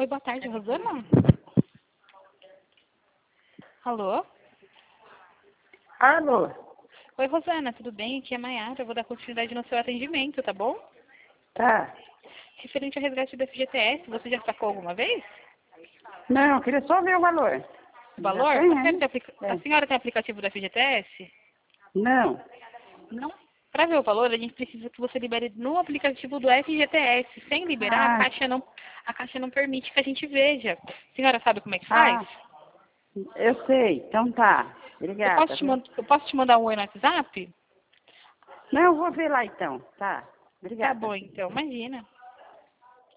Oi, boa tarde, Rosana. Alô? Alô? Oi, Rosana, tudo bem? Aqui é a Mayara, eu vou dar continuidade no seu atendimento, tá bom? Tá. Referente ao resgate do FGTS, você já sacou alguma vez? Não, queria só ver o valor. O Já valor? tem, A senhora hein? tem, a senhora tem aplicativo do FGTS? Não. Não. Para ver o valor, a gente precisa que você libere no aplicativo do FGTS. Sem liberar, Ah, a Caixa não permite que a gente veja. A senhora sabe como é que faz? ah, eu sei. Então tá. Obrigada, viu? Eu posso te mandar um oi no WhatsApp? Não, eu vou ver lá então. Tá. Tá Obrigada. bom, então. Imagina.